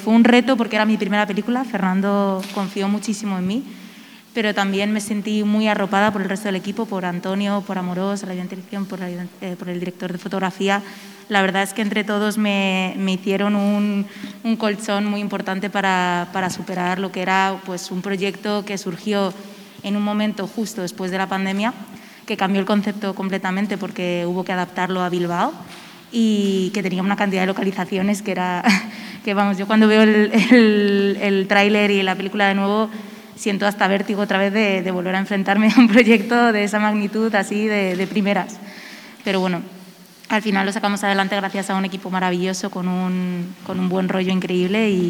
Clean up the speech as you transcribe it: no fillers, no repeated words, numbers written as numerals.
fue un reto porque era mi primera película. Fernando confió muchísimo en mí, pero también me sentí muy arropada por el resto del equipo, por Antonio, por Amorós, la dirección, por el director de fotografía. La verdad es que entre todos me hicieron un colchón muy importante para superar lo que era pues, un proyecto que surgió en un momento justo después de la pandemia, que cambió el concepto completamente porque hubo que adaptarlo a Bilbao y que tenía una cantidad de localizaciones que era... que vamos, yo cuando veo el tráiler y la película de nuevo siento hasta vértigo otra vez de volver a enfrentarme a un proyecto de esa magnitud, así de primeras. Pero bueno, al final lo sacamos adelante gracias a un equipo maravilloso con un buen rollo increíble y